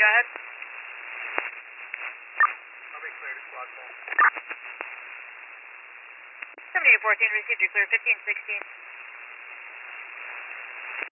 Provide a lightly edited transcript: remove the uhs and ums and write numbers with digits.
go ahead. I'll be clear to squad call. 7814, received, you're clear, 1516.